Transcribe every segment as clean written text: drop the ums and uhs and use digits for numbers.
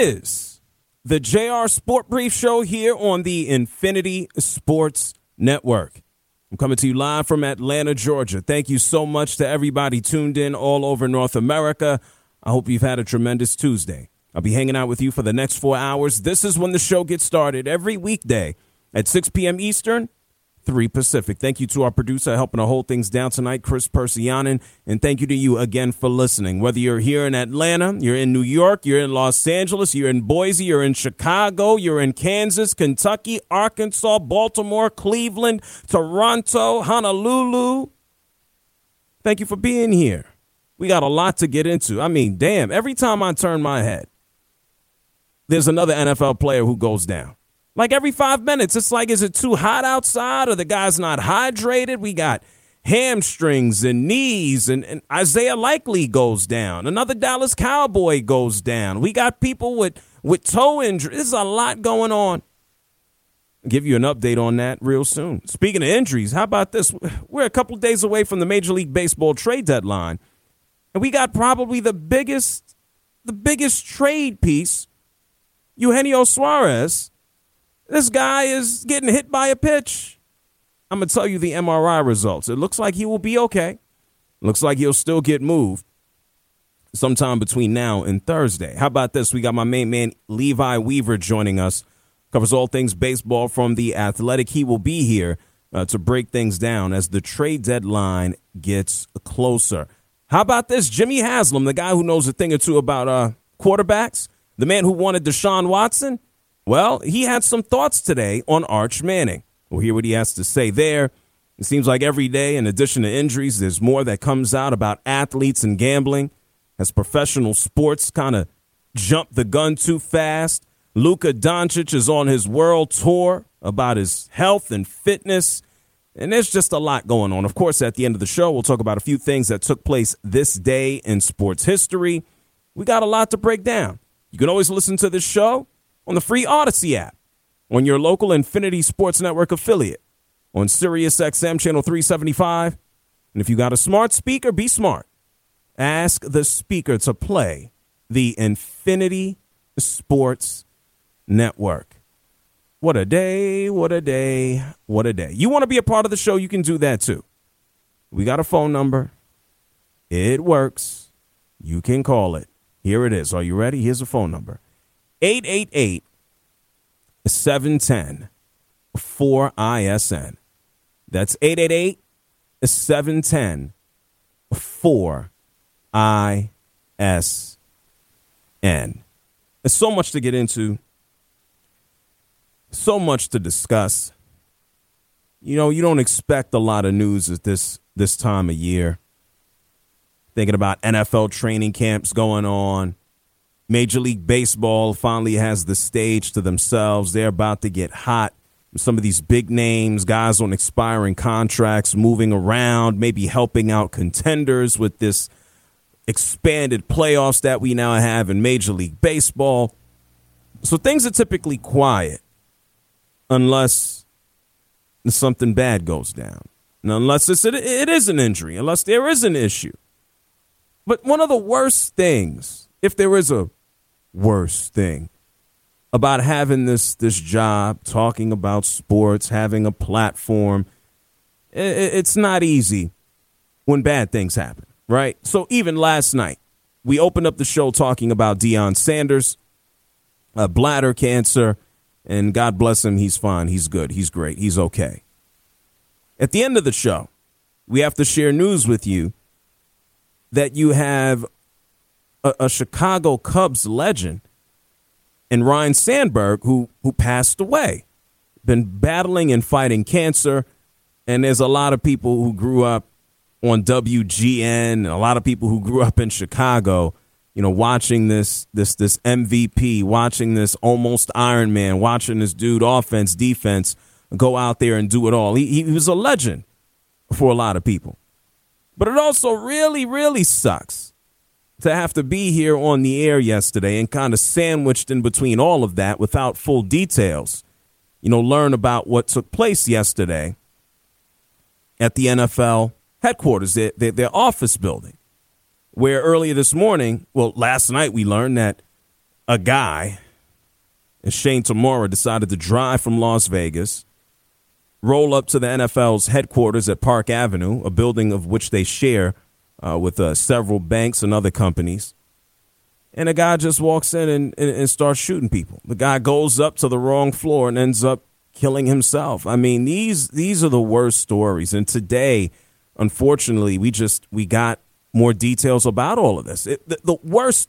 is the JR Sport Brief Show here on the Infinity Sports Network. I'm coming to you live from Atlanta, Georgia. Thank you so much to everybody tuned in all over North America. I hope you've had a tremendous Tuesday. I'll be hanging out with you for the next 4 hours. This is when the show gets started every weekday at 6 p.m. Eastern, 3 Pacific. Thank you to our producer helping to hold things down tonight, Chris Persianen. And thank you to you again for listening. Whether you're here in Atlanta, you're in New York, you're in Los Angeles, you're in Boise, you're in Chicago, you're in Kansas, Kentucky, Arkansas, Baltimore, Cleveland, Toronto, Honolulu. Thank you for being here. We got a lot to get into. I mean, damn, every time I turn my head, there's another NFL player who goes down. Like every 5 minutes, it's like, is it too hot outside or the guy's not hydrated? We got hamstrings and knees, and Isaiah Likely goes down. Another Dallas Cowboy goes down. We got people with toe injuries. There's a lot going on. I'll give you an update on that real soon. Speaking of injuries, how about this? We're a couple of days away from the Major League Baseball trade deadline, and we got probably the biggest trade piece, Eugenio Suarez. This guy is getting hit by a pitch. I'm going to tell you the MRI results. It looks like he will be okay. Looks like he'll still get moved sometime between now and Thursday. How about this? We got my main man, Levi Weaver, joining us. Covers all things baseball from The Athletic. He will be here to break things down as the trade deadline gets closer. How about this? Jimmy Haslam, the guy who knows a thing or two about quarterbacks, the man who wanted Deshaun Watson. Well, he had some thoughts today on Arch Manning. We'll hear what he has to say there. It seems like every day, in addition to injuries, there's more that comes out about athletes and gambling. As professional sports kind of jump the gun too fast, Luka Doncic is on his world tour about his health and fitness. And there's just a lot going on. Of course, at the end of the show, we'll talk about a few things that took place this day in sports history. We got a lot to break down. You can always listen to this show on the free Odyssey app, on your local Infinity Sports Network affiliate, on Sirius XM Channel 375. And if you got a smart speaker, be smart. Ask the speaker to play the Infinity Sports Network. What a day, what a day, what a day. You want to be a part of the show, you can do that too. We got a phone number. It works. You can call it. Here it is. Are you ready? Here's a phone number. 888-710-4ISN. That's 888-710-4ISN. There's so much to get into. So much to discuss. You know, you don't expect a lot of news at this time of year. Thinking about NFL training camps going on. Major League Baseball finally has the stage to themselves. They're about to get hot. Some of these big names, guys on expiring contracts, moving around, maybe helping out contenders with this expanded playoffs that we now have in Major League Baseball. So things are typically quiet unless something bad goes down. And unless it is an injury, unless there is an issue. But one of the worst things, if there is a worst thing about having this job, talking about sports, having a platform, it's not easy when bad things happen, right? So even last night, we opened up the show talking about Deion Sanders, bladder cancer, and God bless him, he's fine, he's good, he's great, he's okay. At the end of the show, we have to share news with you that you have a Chicago Cubs legend and Ryne Sandberg who passed away, been battling and fighting cancer. And there's a lot of people who grew up on WGN and a lot of people who grew up in Chicago, you know, watching this MVP, watching this almost Iron Man, watching this dude offense, defense, go out there and do it all. He was a legend for a lot of people. But it also really, really sucks to have to be here on the air yesterday and kind of sandwiched in between all of that without full details. You know, learn about what took place yesterday at the NFL headquarters, their office building, where earlier this morning, well, last night we learned that a guy, and Shane Tamora, decided to drive from Las Vegas, roll up to the NFL's headquarters at Park Avenue, a building of which they share with several banks and other companies. And a guy just walks in and starts shooting people. The guy goes up to the wrong floor and ends up killing himself. I mean, these are the worst stories. And today, unfortunately, we got more details about all of this. The worst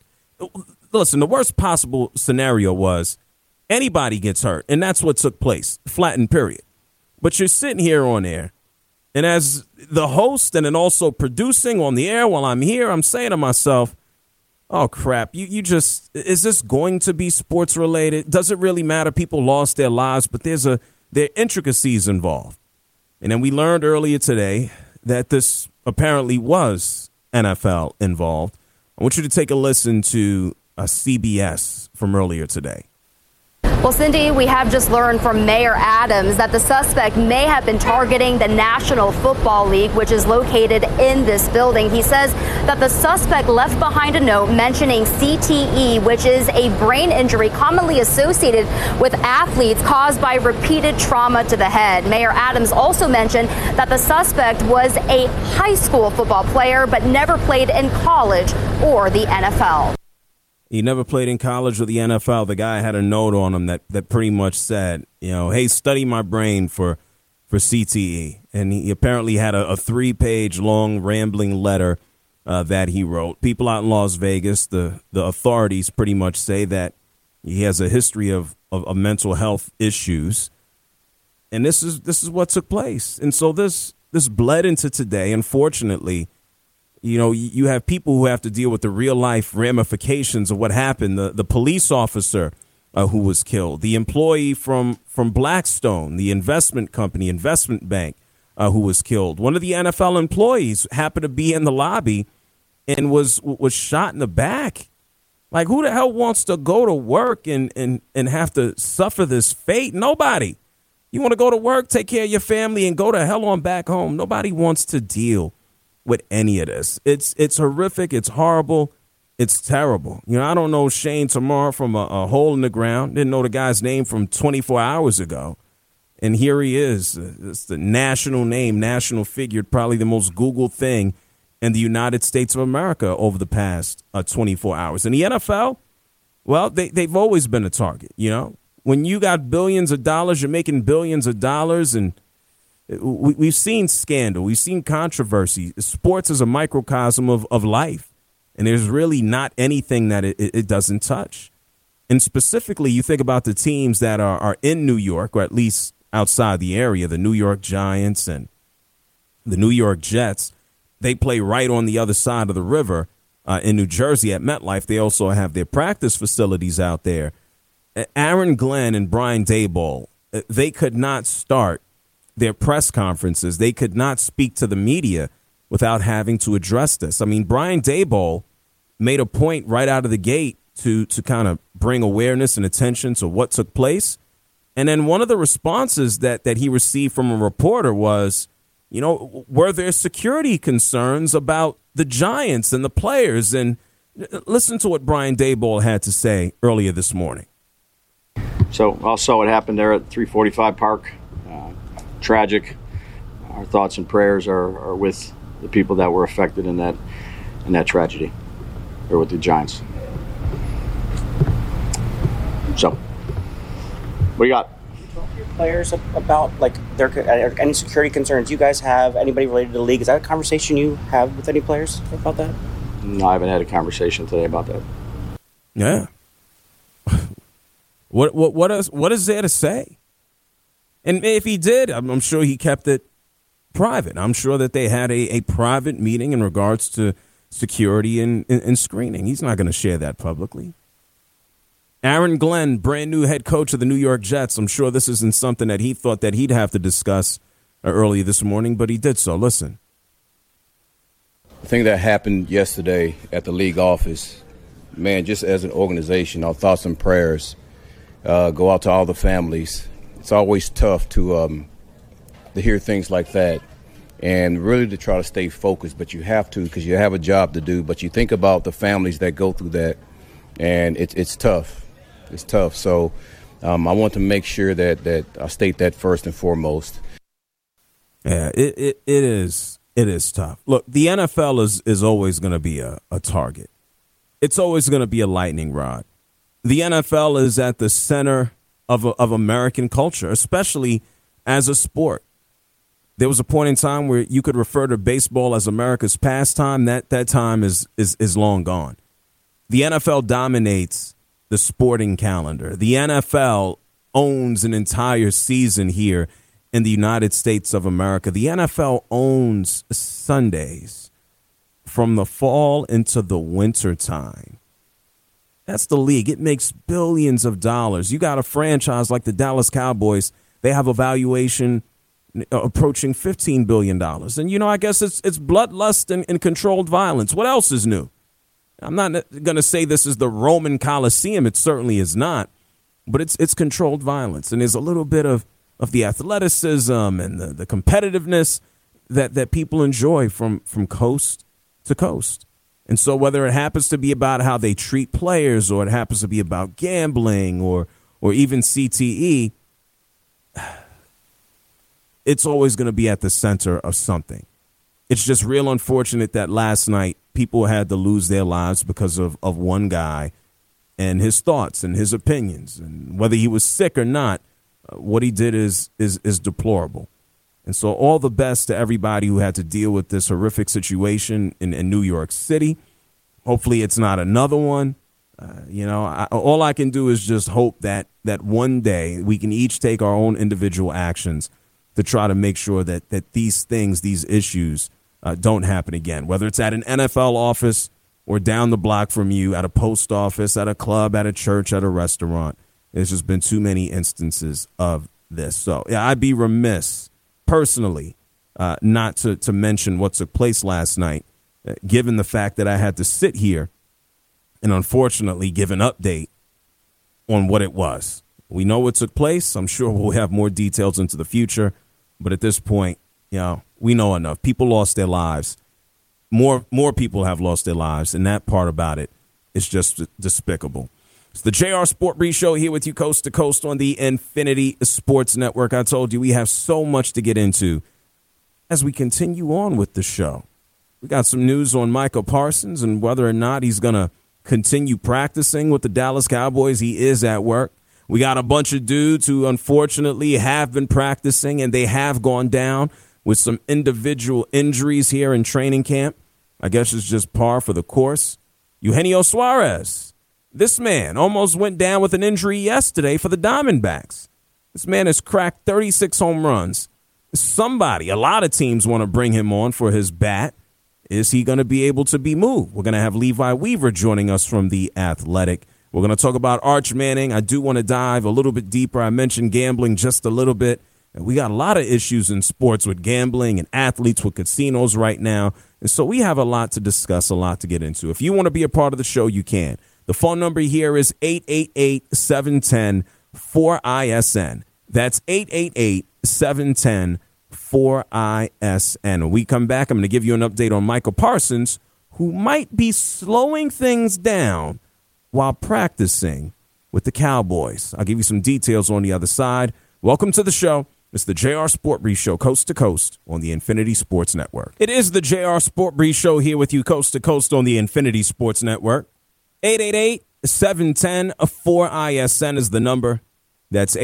possible scenario was anybody gets hurt, and that's what took place, flattened period. But you're sitting here on air, and as the host and then also producing on the air while I'm here, I'm saying to myself, oh, crap, is this going to be sports related? Does it really matter? People lost their lives, but there are intricacies involved. And then we learned earlier today that this apparently was NFL involved. I want you to take a listen to a CBS from earlier today. Well, Cindy, we have just learned from Mayor Adams that the suspect may have been targeting the National Football League, which is located in this building. He says that the suspect left behind a note mentioning CTE, which is a brain injury commonly associated with athletes caused by repeated trauma to the head. Mayor Adams also mentioned that the suspect was a high school football player but never played in college or the NFL. He never played in college or the NFL. The guy had a note on him that pretty much said, hey, study my brain for CTE. And he apparently had a 3-page long rambling letter that he wrote. People out in Las Vegas, the authorities pretty much say that he has a history of mental health issues. And this is what took place. And so this bled into today. Unfortunately, you have people who have to deal with the real life ramifications of what happened. The police officer who was killed, the employee from Blackstone, the investment company, investment bank who was killed. One of the NFL employees happened to be in the lobby and was shot in the back. Like, who the hell wants to go to work and have to suffer this fate? Nobody. You want to go to work, take care of your family, and go to hell on back home. Nobody wants to deal with any of this. It's horrific. It's horrible. It's terrible. I don't know Shane Tamora from a hole in the ground. Didn't know the guy's name from 24 hours ago. And here he is. It's the national name, national figure, probably the most Googled thing in the United States of America over the past 24 hours. And the NFL, well, they've always been a target. When you got billions of dollars, you're making billions of dollars, and we've seen scandal. We've seen controversy. Sports is a microcosm of life, and there's really not anything that it doesn't touch. And specifically, you think about the teams that are in New York, or at least outside the area, the New York Giants and the New York Jets. They play right on the other side of the river in New Jersey at MetLife. They also have their practice facilities out there. Aaron Glenn and Brian Daboll, they could not start their press conferences. They could not speak to the media without having to address this. I mean, Brian Daboll made a point right out of the gate to kind of bring awareness and attention to what took place. And then one of the responses that he received from a reporter was, were there security concerns about the Giants and the players? And listen to what Brian Daboll had to say earlier this morning. So I saw what happened there at 345 Park. Tragic. Our thoughts and prayers are with the people that were affected in that tragedy, or with the Giants. So, what do you got? Talk to your players about any security concerns you guys have. Anybody related to the league? Is that a conversation you have with any players about that? No, I haven't had a conversation today about that. Yeah. What is there to say? And if he did, I'm sure he kept it private. I'm sure that they had a private meeting in regards to security and screening. He's not going to share that publicly. Aaron Glenn, brand new head coach of the New York Jets. I'm sure this isn't something that he thought that he'd have to discuss earlier this morning, but he did so. Listen. The thing that happened yesterday at the league office, man, just as an organization, our thoughts and prayers go out to all the families. It's always tough to hear things like that and really to try to stay focused, but you have to because you have a job to do. But you think about the families that go through that and it's tough. It's tough. So I want to make sure that I state that first and foremost. Yeah, it is. It is tough. Look, the NFL is always going to be a target. It's always going to be a lightning rod. The NFL is at the center of American culture, especially as a sport. There was a point in time where you could refer to baseball as America's pastime. That time is long gone. The NFL dominates the sporting calendar. The NFL owns an entire season here in the United States of America. The NFL owns Sundays from the fall into the winter time. That's the league. It makes billions of dollars. You got a franchise like the Dallas Cowboys. They have a valuation approaching $15 billion. And, I guess it's bloodlust and controlled violence. What else is new? I'm not going to say this is the Roman Coliseum. It certainly is not. But it's controlled violence. And there's a little bit of the athleticism and the competitiveness that people enjoy from coast to coast. And so whether it happens to be about how they treat players or it happens to be about gambling or even CTE, it's always going to be at the center of something. It's just real unfortunate that last night people had to lose their lives because of one guy and his thoughts and his opinions. And whether he was sick or not, what he did is deplorable. And so all the best to everybody who had to deal with this horrific situation in New York City. Hopefully it's not another one. All I can do is just hope that one day we can each take our own individual actions to try to make sure that these things, these issues don't happen again, whether it's at an NFL office or down the block from you, at a post office, at a club, at a church, at a restaurant. There's just been too many instances of this. So, yeah, I'd be remiss personally not to mention what took place last night, given the fact that I had to sit here and unfortunately give an update on what it was. We know what took place. I'm sure we'll have more details into the future. But at this point, we know enough. People lost their lives. More people have lost their lives. And that part about it is just despicable. It's the JR Sport Brief Show here with you coast to coast on the Infinity Sports Network. I told you we have so much to get into as we continue on with the show. We got some news on Micah Parsons and whether or not he's going to continue practicing with the Dallas Cowboys. He is at work. We got a bunch of dudes who unfortunately have been practicing and they have gone down with some individual injuries here in training camp. I guess it's just par for the course. Eugenio Suarez. This man almost went down with an injury yesterday for the Diamondbacks. This man has cracked 36 home runs. A lot of teams want to bring him on for his bat. Is he going to be able to be moved? We're going to have Levi Weaver joining us from The Athletic. We're going to talk about Arch Manning. I do want to dive a little bit deeper. I mentioned gambling just a little bit. And we got a lot of issues in sports with gambling and athletes with casinos right now. And so we have a lot to discuss, a lot to get into. If you want to be a part of the show, you can. The phone number here is 888-710-4ISN. That's 888-710-4ISN. When we come back, I'm going to give you an update on Micah Parsons, who might be slowing things down while practicing with the Cowboys. I'll give you some details on the other side. Welcome to the show. It's the JR Sport Brief Show, coast to coast on the Infinity Sports Network. It is the JR Sport Brief Show here with you coast to coast on the Infinity Sports Network. 888-710-4ISN is the number. That's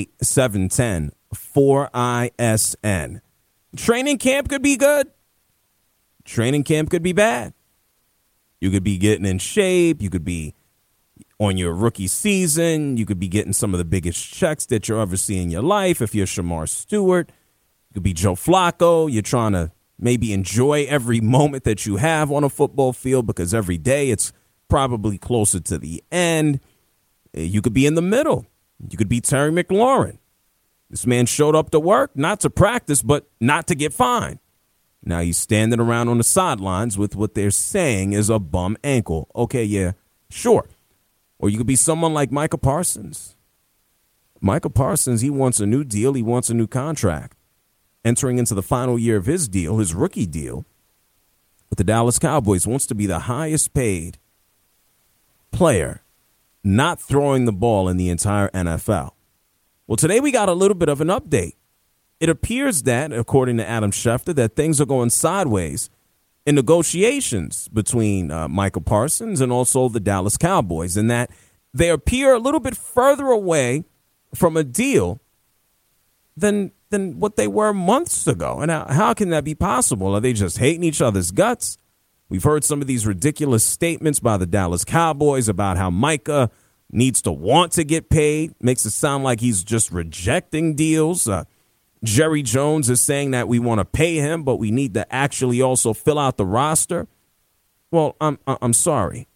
888-710-4ISN. Training camp could be good. Training camp could be bad. You could be getting in shape. You could be on your rookie season. You could be getting some of the biggest checks that you'll ever see in your life. If you're Shamar Stewart, you could be Joe Flacco. You're trying to maybe enjoy every moment that you have on a football field because every day it's probably closer to the end. You could be in the middle. You could be Terry McLaurin. This man showed up to work, not to practice, but not to get fined. Now he's standing around on the sidelines with what they're saying is a bum ankle. Okay, yeah, sure. Or you could be someone like Micah Parsons. Micah Parsons, he wants a new deal. He wants a new contract. Entering into the final year of his deal, his rookie deal, with the Dallas Cowboys, wants to be the highest paid player not throwing the ball in the entire NFL. Well, today we got a little bit of an update. It appears that, according to Adam Schefter, that things are going sideways in negotiations between Micah Parsons and also the Dallas Cowboys, and that they appear a little bit further away from a deal than what they were months ago. And how can that be possible? Are they just hating each other's guts? We've heard some of these ridiculous statements by the Dallas Cowboys about how Micah needs to want to get paid. Makes it sound like he's just rejecting deals. Jerry Jones is saying that we want to pay him, but we need to actually also fill out the roster. Well, I'm sorry.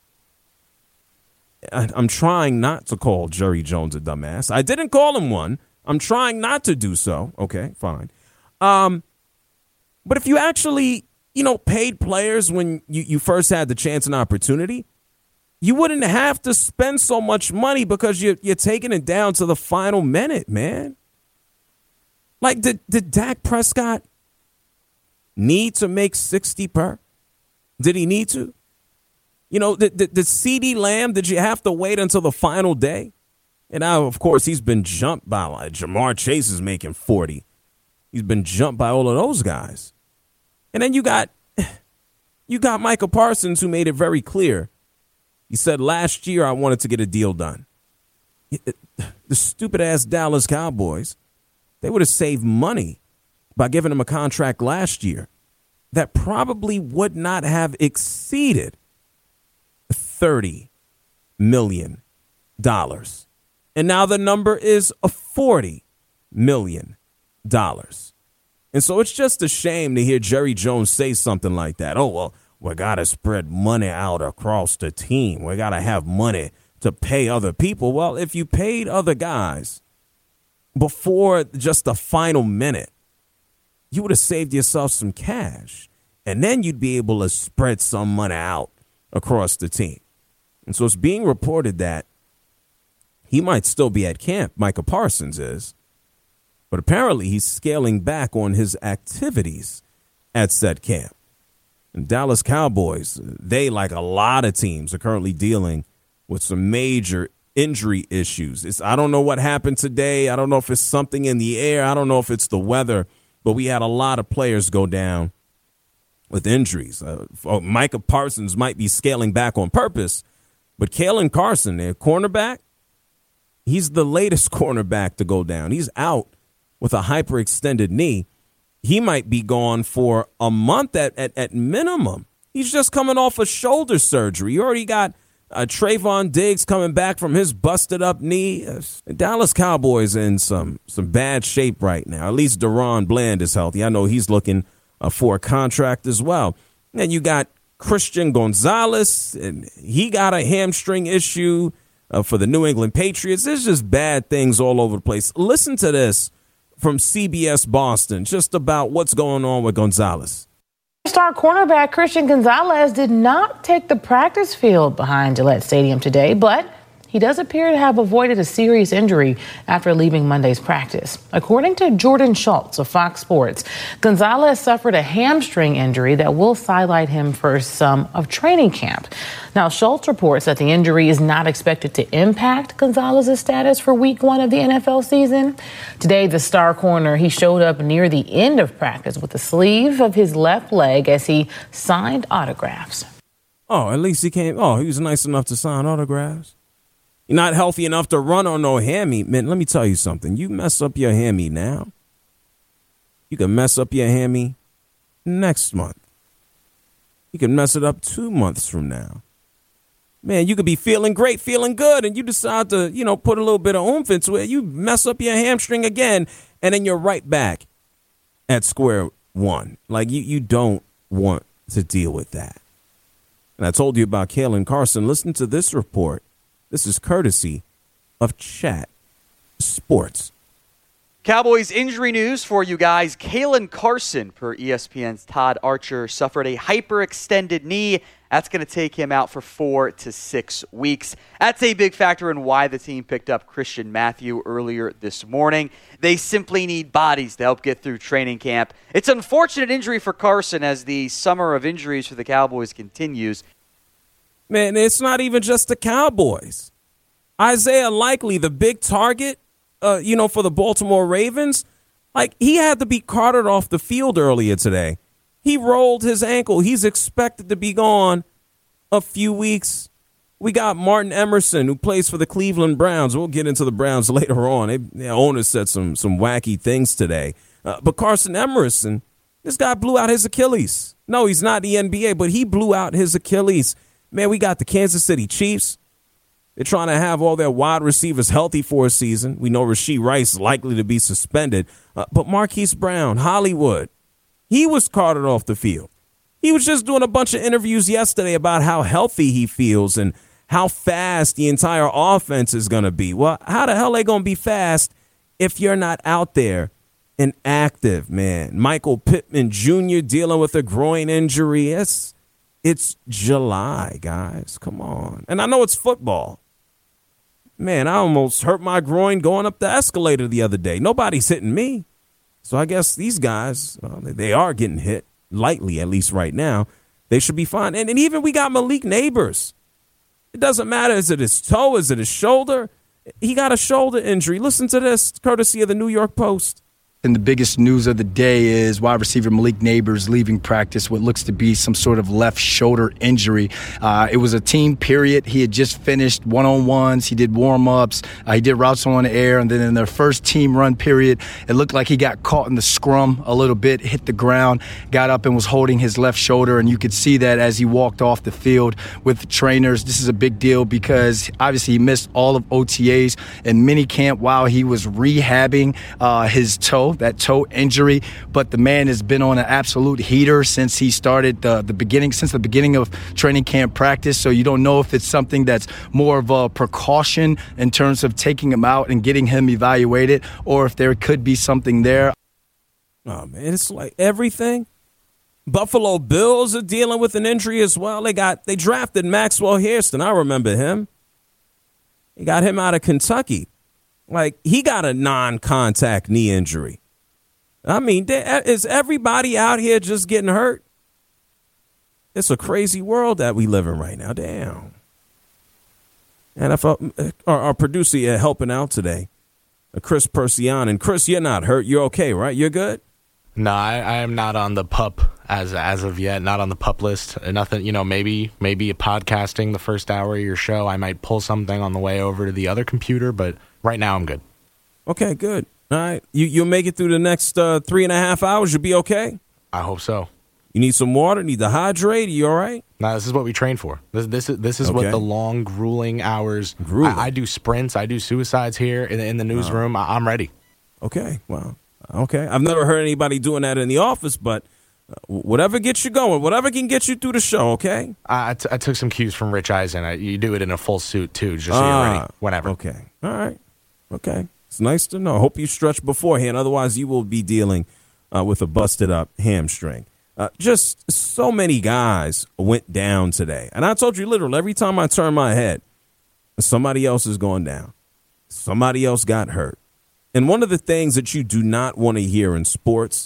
I'm trying not to call Jerry Jones a dumbass. I didn't call him one. I'm trying not to do so. Okay, fine. But if you actually, paid players when you first had the chance and opportunity, you wouldn't have to spend so much money because you're taking it down to the final minute, man. Like, did Dak Prescott need to make 60 per? Did he need to? Did CeeDee Lamb, did you have to wait until the final day? And now, of course, he's been jumped by, like, Jamar Chase is making 40. He's been jumped by all of those guys. And then you got Micah Parsons, who made it very clear. He said, last year I wanted to get a deal done. The stupid-ass Dallas Cowboys, they would have saved money by giving him a contract last year that probably would not have exceeded $30 million. And now the number is $40 million. And so it's just a shame to hear Jerry Jones say something like that. Oh, well, we got to spread money out across the team. We got to have money to pay other people. Well, if you paid other guys before just the final minute, you would have saved yourself some cash. And then you'd be able to spread some money out across the team. And so it's being reported that he might still be at camp, Micah Parsons is, but apparently he's scaling back on his activities at said camp. And Dallas Cowboys, they, like a lot of teams, are currently dealing with some major injury issues. I don't know what happened today. I don't know if it's something in the air. I don't know if it's the weather, but we had a lot of players go down with injuries. Micah Parsons might be scaling back on purpose, but Kalen Carson, their cornerback, he's the latest cornerback to go down. He's out with a hyperextended knee. He might be gone for a month at minimum. He's just coming off a shoulder surgery. You already got Trayvon Diggs coming back from his busted up knee. The Dallas Cowboys in some bad shape right now. At least Deron Bland is healthy. I know he's looking for a contract as well. And you got Christian Gonzalez, and he got a hamstring issue for the New England Patriots. There's just bad things all over the place. Listen to this from CBS Boston, just about what's going on with Gonzalez. Star cornerback Christian Gonzalez did not take the practice field behind Gillette Stadium today, but he does appear to have avoided a serious injury after leaving Monday's practice. According to Jordan Schultz of Fox Sports, Gonzalez suffered a hamstring injury that will sideline him for some of training camp. Now, Schultz reports that the injury is not expected to impact Gonzalez's status for week 1 of the NFL season. Today, the star corner, he showed up near the end of practice with the sleeve of his left leg as he signed autographs. Oh, at least he came. Oh, he was nice enough to sign autographs. You're not healthy enough to run on no hammy. Man, let me tell you something. You mess up your hammy now, you can mess up your hammy next month. You can mess it up 2 months from now. Man, you could be feeling great, feeling good, and you decide to, put a little bit of oomph into it. You mess up your hamstring again, and then you're right back at square one. Like, you don't want to deal with that. And I told you about Kalen Carson. Listen to this report. This is courtesy of Chat Sports. Cowboys injury news for you guys. Kalen Carson, per ESPN's Todd Archer, suffered a hyperextended knee. That's going to take him out for 4 to 6 weeks. That's a big factor in why the team picked up Christian Matthew earlier this morning. They simply need bodies to help get through training camp. It's an unfortunate injury for Carson as the summer of injuries for the Cowboys continues. Man, it's not even just the Cowboys. Isaiah Likely, the big target, for the Baltimore Ravens, like, he had to be carted off the field earlier today. He rolled his ankle. He's expected to be gone a few weeks. We got Martin Emerson, who plays for the Cleveland Browns. We'll get into the Browns later on. The owner said some wacky things today. But Carson Emerson, this guy blew out his Achilles. No, he's not the NBA, but he blew out his Achilles. Man, we got the Kansas City Chiefs. They're trying to have all their wide receivers healthy for a season. We know Rashee Rice is likely to be suspended. But Marquise Brown, Hollywood, he was carted off the field. He was just doing a bunch of interviews yesterday about how healthy he feels and how fast the entire offense is going to be. Well, how the hell are they going to be fast if you're not out there and active, man? Michael Pittman Jr. dealing with a groin injury. It's July, guys. Come on. And I know it's football. Man, I almost hurt my groin going up the escalator the other day. Nobody's hitting me. So I guess these guys, they are getting hit lightly, at least right now. They should be fine. And even we got Malik Neighbors. It doesn't matter. Is it his toe? Is it his shoulder? He got a shoulder injury. Listen to this, courtesy of the New York Post. And the biggest news of the day is wide receiver Malik Neighbors leaving practice, what looks to be some sort of left shoulder injury. It was a team period. He had just finished one-on-ones. He did warm-ups. He did routes on the air. And then in their first team run period, it looked like he got caught in the scrum a little bit, hit the ground, got up and was holding his left shoulder. And you could see that as he walked off the field with the trainers. This is a big deal because obviously he missed all of OTAs and minicamp while he was rehabbing his toe. That toe injury, but the man has been on an absolute heater since he started the beginning of training camp practice. So you don't know if it's something that's more of a precaution in terms of taking him out and getting him evaluated, or if there could be something there. Oh man, it's like everything. Buffalo Bills are dealing with an injury as well. They drafted Maxwell Hairston. I remember him. They got him out of Kentucky. Like, he got a non-contact knee injury. I mean, is everybody out here just getting hurt? It's a crazy world that we live in right now. Damn. NFL, our producer here helping out today, Chris Persian. And Chris, you're not hurt. You're okay, right? You're good? No, I am not on the PUP as of yet. Not on the PUP list. Nothing. Maybe podcasting the first hour of your show. I might pull something on the way over to the other computer, but right now I'm good. Okay, good. All right. You'll make it through the next 3.5 hours. You'll be okay? I hope so. You need some water? Need to hydrate? You all right? No, this is what we train for. This is okay. What the long, grueling hours. I do sprints. I do suicides here in the newsroom. I'm ready. Okay. Well, okay. I've never heard anybody doing that in the office, but whatever gets you going, whatever can get you through the show, okay? I took some cues from Rich Eisen. You do it in a full suit, too, just so you're ready whenever. Okay. All right. Okay. It's nice to know. I hope you stretch beforehand. Otherwise, you will be dealing with a busted-up hamstring. Just so many guys went down today. And I told you, literally, every time I turn my head, somebody else is going down. Somebody else got hurt. And one of the things that you do not want to hear in sports,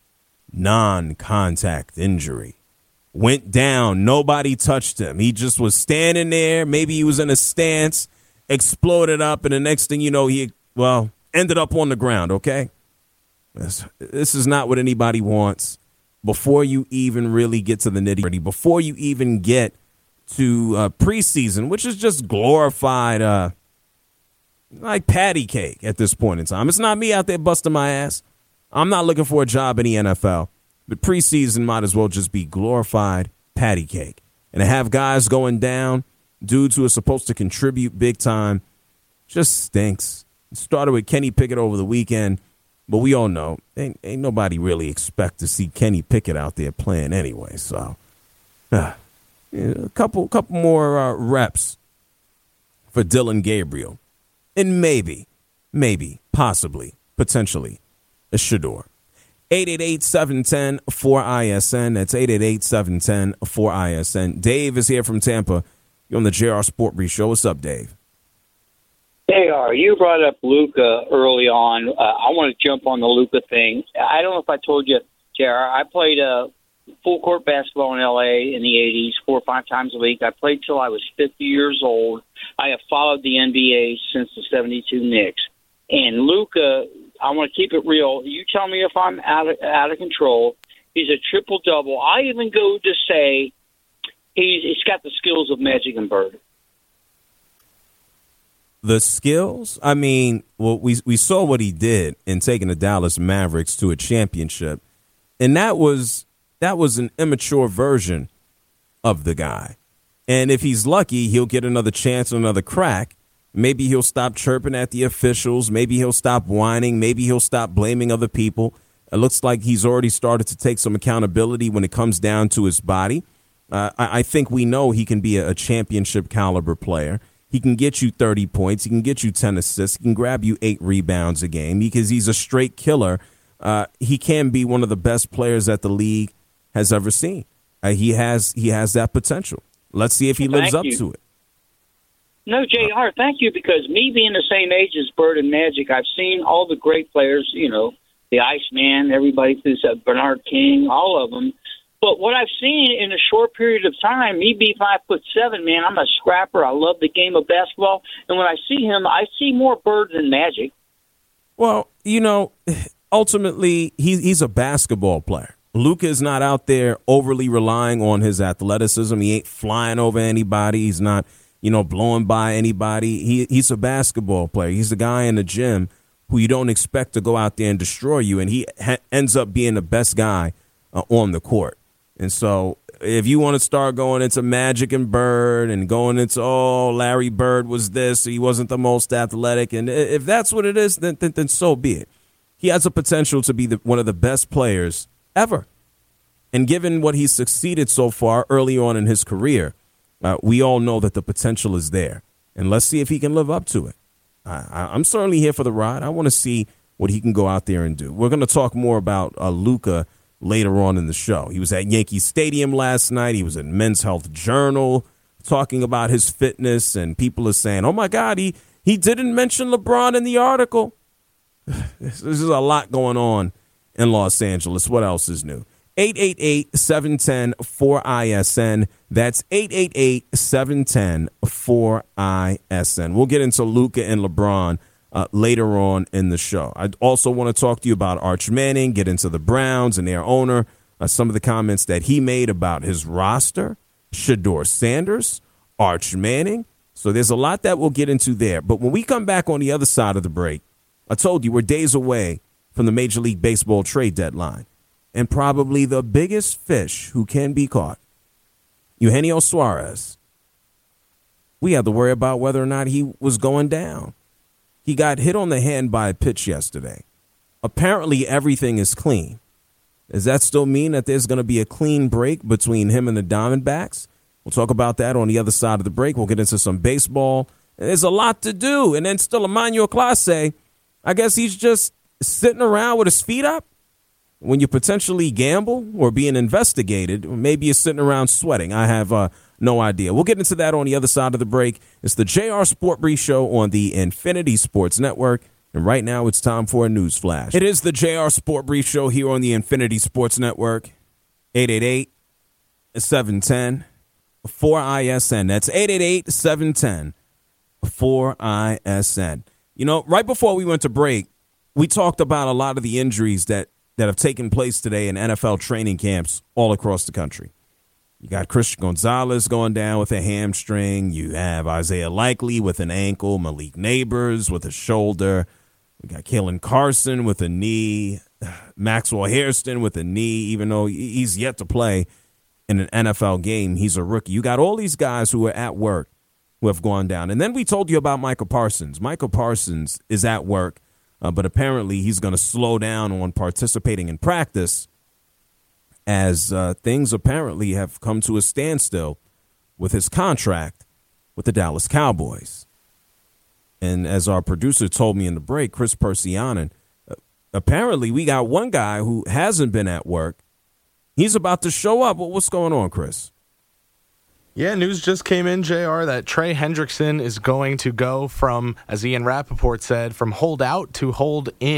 non-contact injury. Went down. Nobody touched him. He just was standing there. Maybe he was in a stance, exploded up, and the next thing you know, he ended up on the ground, okay? This is not what anybody wants. Before you even really get to the nitty-gritty, before you even get to preseason, which is just glorified like patty cake at this point in time. It's not me out there busting my ass. I'm not looking for a job in the NFL. But preseason might as well just be glorified patty cake. And to have guys going down, dudes who are supposed to contribute big time, just stinks. It started with Kenny Pickett over the weekend, but we all know ain't nobody really expect to see Kenny Pickett out there playing anyway. So a couple more reps for Dillon Gabriel. And maybe, possibly, potentially, a Shedeur. 888-710-4ISN. That's 888-710-4ISN. Dave is here from Tampa. You're on the JR Sport Brief Show. What's up, Dave? Hey, you brought up Luka early on. I want to jump on the Luka thing. I don't know if I told you, JR, I played full court basketball in L.A. in the 80s, 4 or 5 times a week. I played till I was 50 years old. I have followed the NBA since the 72 Knicks. And Luka, I want to keep it real. You tell me if I'm out of control. He's a triple-double. I even go to say he's got the skills of Magic and Bird. The skills? I mean, well, we saw what he did in taking the Dallas Mavericks to a championship, and that was an immature version of the guy. And if he's lucky, he'll get another chance, another crack. Maybe he'll stop chirping at the officials. Maybe he'll stop whining. Maybe he'll stop blaming other people. It looks like he's already started to take some accountability when it comes down to his body. I think we know he can be a championship caliber player. He can get you 30 points. He can get you 10 assists. He can grab you 8 rebounds a game because he's a straight killer. He can be one of the best players that the league has ever seen. He has that potential. Let's see if he lives up to it. No, JR, thank you, because me being the same age as Bird and Magic, I've seen all the great players, you know, the Iceman, everybody, Bernard King, all of them. But what I've seen in a short period of time, me being 5'7", man, I'm a scrapper. I love the game of basketball. And when I see him, I see more Bird than Magic. Well, you know, ultimately, he's a basketball player. Luka is not out there overly relying on his athleticism. He ain't flying over anybody. He's not, you know, blowing by anybody. He's a basketball player. He's the guy in the gym who you don't expect to go out there and destroy you, and he ends up being the best guy on the court. And so if you want to start going into Magic and Bird and going into, oh, Larry Bird was this, he wasn't the most athletic, and if that's what it is, then so be it. He has a potential to be one of the best players ever. And given what he's succeeded so far early on in his career, we all know that the potential is there. And let's see if he can live up to it. I'm certainly here for the ride. I want to see what he can go out there and do. We're going to talk more about Luka later on in the show. He was at Yankee Stadium last night. He was in Men's Health Journal talking about his fitness, and people are saying, oh, my God, he didn't mention LeBron in the article. This is a lot going on in Los Angeles. What else is new? 888-710-4ISN. That's 888-710-4ISN. We'll get into Luka and LeBron later on in the show. I also want to talk to you about Arch Manning, get into the Browns and their owner, some of the comments that he made about his roster, Shedeur Sanders, Arch Manning. So there's a lot that we'll get into there. But when we come back on the other side of the break, I told you we're days away from the Major League Baseball trade deadline. And probably the biggest fish who can be caught, Eugenio Suarez. We had to worry about whether or not he was going down. He got hit on the hand by a pitch yesterday. Apparently everything is clean. Does that still mean that there's going to be a clean break between him and the Diamondbacks? We'll talk about that on the other side of the break. We'll get into some baseball. There's a lot to do. And then still Emmanuel Clase, I guess he's just sitting around with his feet up. When you potentially gamble or being investigated, maybe you're sitting around sweating. I have no idea. We'll get into that on the other side of the break. It's the JR Sport Brief Show on the Infinity Sports Network. And right now it's time for a news flash. It is the JR Sport Brief Show here on the Infinity Sports Network. 888-710-4ISN. That's 888-710-4ISN. You know, right before we went to break, we talked about a lot of the injuries that have taken place today in NFL training camps all across the country. You got Christian Gonzalez going down with a hamstring. You have Isaiah Likely with an ankle, Malik Neighbors with a shoulder. We got Kalen Carson with a knee, Maxwell Hairston with a knee, even though he's yet to play in an NFL game. He's a rookie. You got all these guys who are at work who have gone down. And then we told you about Michael Parsons. Michael Parsons is at work. But apparently he's going to slow down on participating in practice as things apparently have come to a standstill with his contract with the Dallas Cowboys. And as our producer told me in the break, Chris Persianen, apparently we got one guy who hasn't been at work. He's about to show up. What's going on, Chris? Yeah, news just came in, JR, that Trey Hendrickson is going to go from, as Ian Rappaport said, from hold out to hold in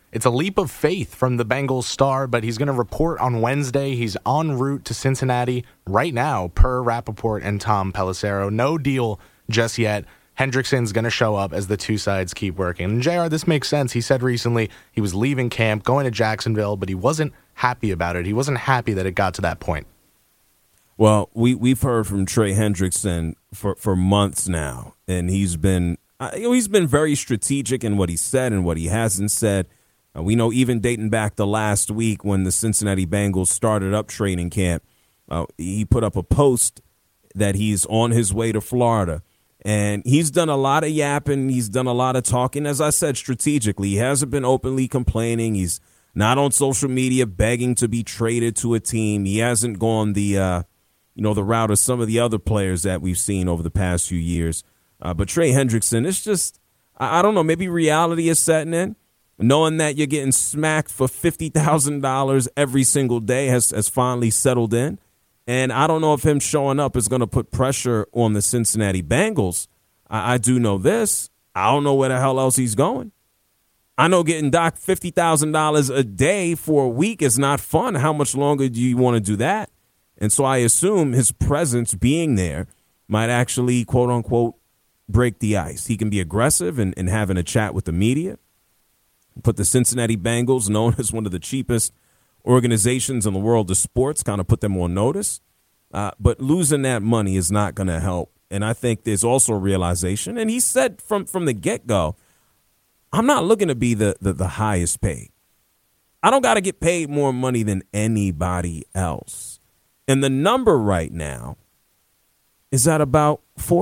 it's a leap of faith from the Bengals star, but he's going to report on Wednesday. He's en route to Cincinnati right now, per Rappaport and Tom Pelissero. No deal just yet. Hendrickson's going to show up as the two sides keep working. And JR, this makes sense. He said recently he was leaving camp, going to Jacksonville, but he wasn't happy about it. He wasn't happy that it got to that point. Well, we've heard from Trey Hendrickson for months now, and he's been very strategic in what he said and what he hasn't said. We know even dating back to last week when the Cincinnati Bengals started up training camp, he put up a post that he's on his way to Florida. And he's done a lot of yapping. He's done a lot of talking, as I said, strategically. He hasn't been openly complaining. He's not on social media begging to be traded to a team. He hasn't gone the route of some of the other players that we've seen over the past few years. But Trey Hendrickson, it's just, I don't know, maybe reality is setting in. Knowing that you're getting smacked for $50,000 every single day has finally settled in. And I don't know if him showing up is going to put pressure on the Cincinnati Bengals. I do know this. I don't know where the hell else he's going. I know getting docked $50,000 a day for a week is not fun. How much longer do you want to do that? And so I assume his presence being there might actually, quote unquote, break the ice. He can be aggressive and having a chat with the media. Put the Cincinnati Bengals, known as one of the cheapest organizations in the world of sports, kind of put them on notice. But losing that money is not going to help. And I think there's also a realization, and he said from the get-go, I'm not looking to be the highest paid. I don't got to get paid more money than anybody else. And the number right now is at about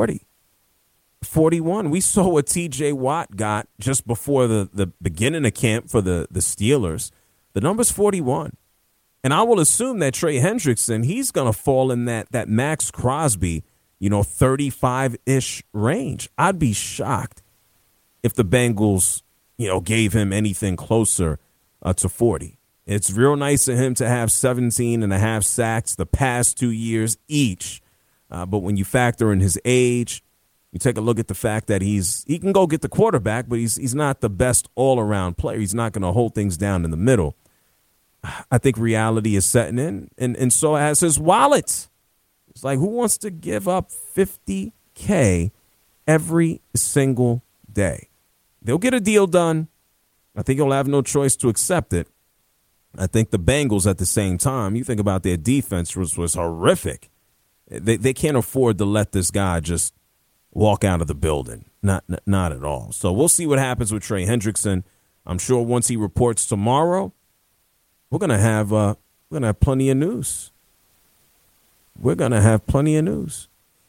41. We saw what T.J. Watt got just before the beginning of camp for the Steelers. The number's 41. And I will assume that Trey Hendrickson, he's going to fall in that Max Crosby, 35-ish range. I'd be shocked if the Bengals, gave him anything closer to 40. It's real nice of him to have 17.5 sacks the past 2 years each. But when you factor in his age, you take a look at the fact that he can go get the quarterback, but he's not the best all-around player. He's not going to hold things down in the middle. I think reality is setting in, and so has his wallet. It's like, who wants to give up $50K every single day? They'll get a deal done. I think he'll have no choice to accept it. I think the Bengals at the same time, you think about their defense was horrific. They can't afford to let this guy just walk out of the building. Not at all. So we'll see what happens with Trey Hendrickson. I'm sure once he reports tomorrow, we're gonna have plenty of news. We're gonna have plenty of news.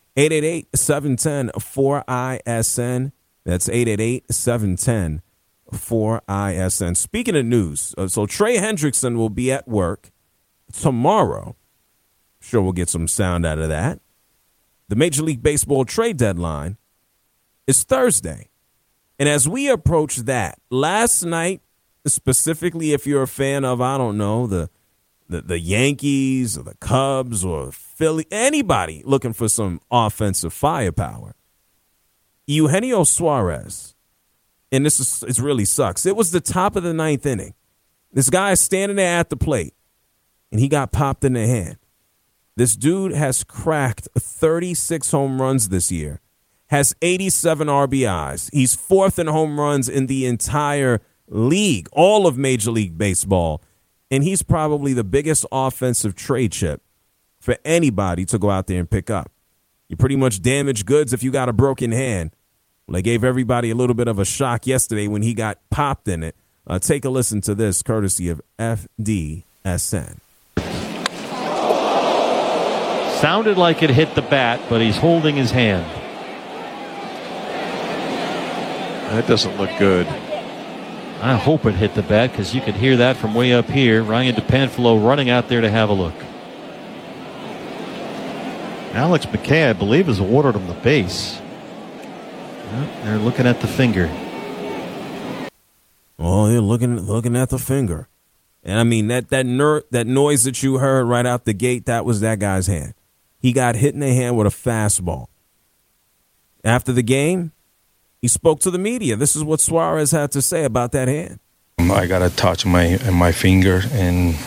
888-710-4ISN. That's 888-710-4ISN. Speaking of news, so Trey Hendrickson will be at work tomorrow. Sure, we'll get some sound out of that. The Major League Baseball trade deadline is Thursday. And as we approach that, last night, specifically if you're a fan of, I don't know, the Yankees or the Cubs or Philly, anybody looking for some offensive firepower, Eugenio Suarez, and it really sucks. It was the top of the ninth inning. This guy is standing there at the plate, and he got popped in the hand. This dude has cracked 36 home runs this year, has 87 RBIs. He's fourth in home runs in the entire league, all of Major League Baseball, and he's probably the biggest offensive trade chip for anybody to go out there and pick up. You're pretty much damaged goods if you got a broken hand. Well, they gave everybody a little bit of a shock yesterday when he got popped in it. Take a listen to this, courtesy of FDSN. Sounded like it hit the bat, but he's holding his hand. That doesn't look good. I hope it hit the bat because you could hear that from way up here. Ryan DePanfilo running out there to have a look. Alex McKay, I believe, has awarded him the base. Well, they're looking at the finger. Oh, they're looking at the finger. And I mean, that noise that you heard right out the gate, that was that guy's hand. He got hit in the hand with a fastball. After the game, he spoke to the media. This is what Suarez had to say about that hand. I got a touch in my finger, and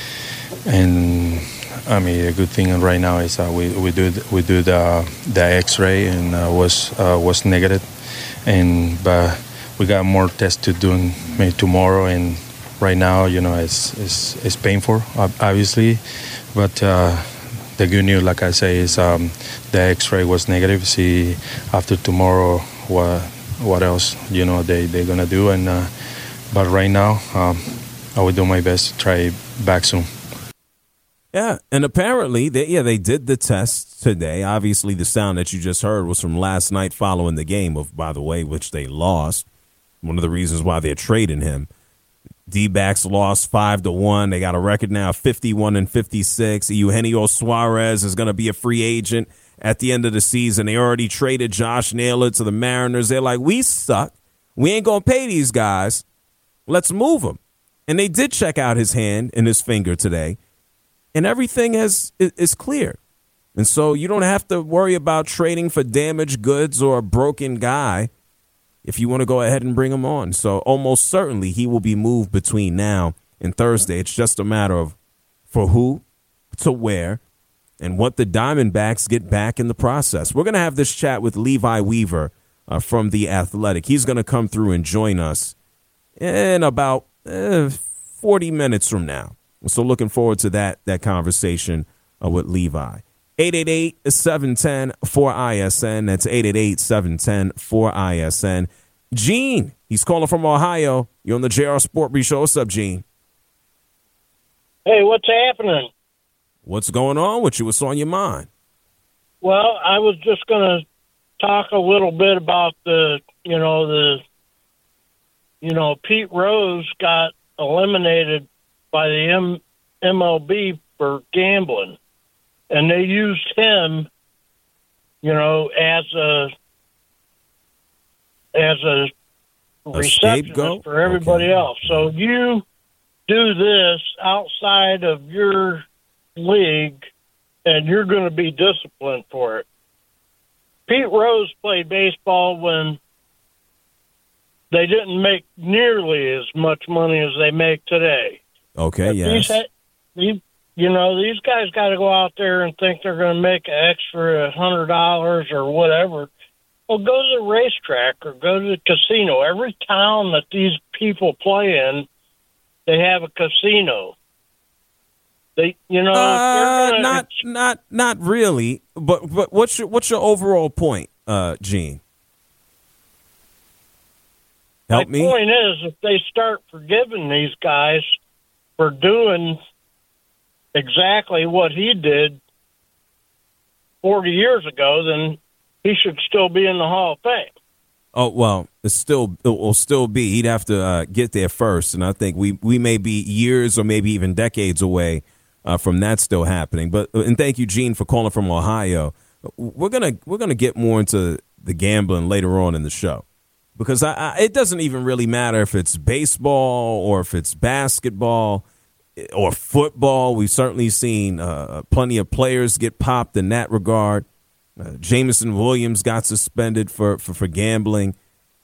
I mean, a good thing right now is we do the X-ray, and was negative, but we got more tests to do maybe tomorrow, and right now, it's painful, obviously, but the good news, like I say, is the X-ray was negative. See after tomorrow what else they're gonna do, and but right now I will do my best to try back soon. Yeah, and apparently, they did the test today. Obviously, the sound that you just heard was from last night following the game, by the way, which they lost. One of the reasons why they're trading him. D-backs lost 5-1. They got a record now of 51-56. Eugenio Suarez is going to be a free agent at the end of the season. They already traded Josh Naylor to the Mariners. They're like, we suck. We ain't going to pay these guys. Let's move them. And they did check out his hand and his finger today. And everything is clear. And so you don't have to worry about trading for damaged goods or a broken guy if you want to go ahead and bring him on. So almost certainly he will be moved between now and Thursday. It's just a matter of for who, to where, and what the Diamondbacks get back in the process. We're going to have this chat with Levi Weaver from The Athletic. He's going to come through and join us in about 40 minutes from now. So looking forward to that conversation with Levi. 888-710-4ISN. That's 888-710-4ISN. Gene, he's calling from Ohio. You're on the JR Sport Brief Show. What's up, Gene? Hey, what's happening? What's going on with you? What's on your mind? Well, I was just going to talk a little bit about Pete Rose got eliminated by the MLB for gambling, and they used him, as a receptionist for everybody else. So you do this outside of your league, and you're going to be disciplined for it. Pete Rose played baseball when they didn't make nearly as much money as they make today. Okay, yes. These guys got to go out there and think they're going to make an extra $100 or whatever. Well, go to the racetrack or go to the casino. Every town that these people play in, they have a casino. Not really. But what's your overall point, Gene? Help me. My point is, if they start forgiving these guys for doing exactly what he did 40 years ago, then he should still be in the Hall of Fame. Oh, well, it will still be. He'd have to get there first, and I think we may be years or maybe even decades away from that still happening. And thank you, Gene, for calling from Ohio. We're gonna get more into the gambling later on in the show, because it doesn't even really matter if it's baseball or if it's basketball or football. We've certainly seen plenty of players get popped in that regard. Jameson Williams got suspended for gambling.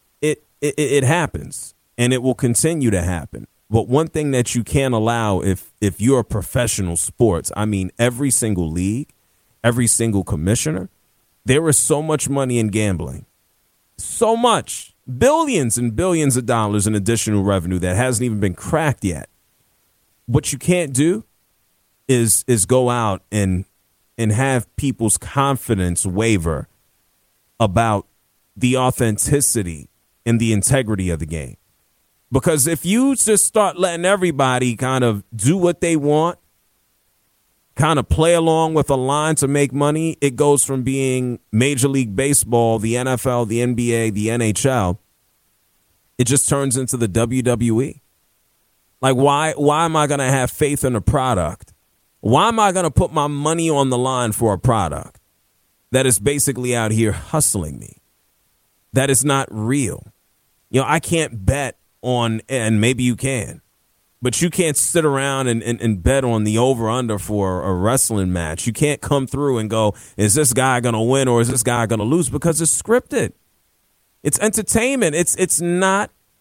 It happens, and it will continue to happen. But one thing that you can't allow if you're a professional sports, I mean, every single league, every single commissioner, there is so much money in gambling. So much. Billions and billions of dollars in additional revenue that hasn't even been cracked yet. What you can't do is go out and have people's confidence waver about the authenticity and the integrity of the game. Because if you just start letting everybody kind of do what they want, kind of play along with a line to make money, it goes from being Major League Baseball, the NFL, the NBA, the NHL. It just turns into the WWE. Like, why am I going to have faith in a product? Why am I going to put my money on the line for a product that is basically out here hustling me? That is not real. I can't bet on, and maybe you can, but you can't sit around and bet on the over-under for a wrestling match. You can't come through and go, is this guy going to win or is this guy going to lose? Because it's scripted. It's entertainment. It's not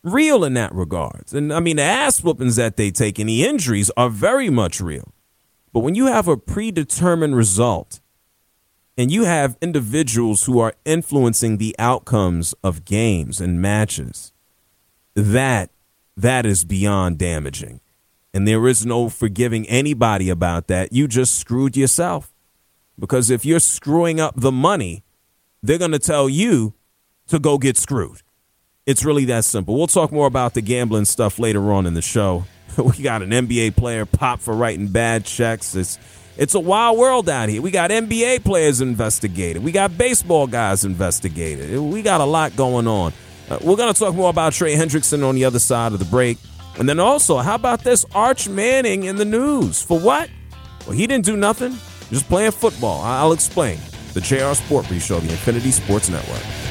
real in that regards. And I mean, the ass whoopings that they take and the injuries are very much real. But when you have a predetermined result and you have individuals who are influencing the outcomes of games and matches, that is beyond damaging. And there is no forgiving anybody about that. You just screwed yourself. Because if you're screwing up the money, they're going to tell you to go get screwed. It's really that simple. We'll talk more about the gambling stuff later on in the show. We got an NBA player popped for writing bad checks. It's a wild world out here. We got NBA players investigated. We got baseball guys investigated. We got a lot going on. We're going to talk more about Trey Hendrickson on the other side of the break. And then also, how about this Arch Manning in the news? For what? Well, he didn't do nothing. Just playing football. I'll explain. The JR Sport Brief Show, the Infinity Sports Network.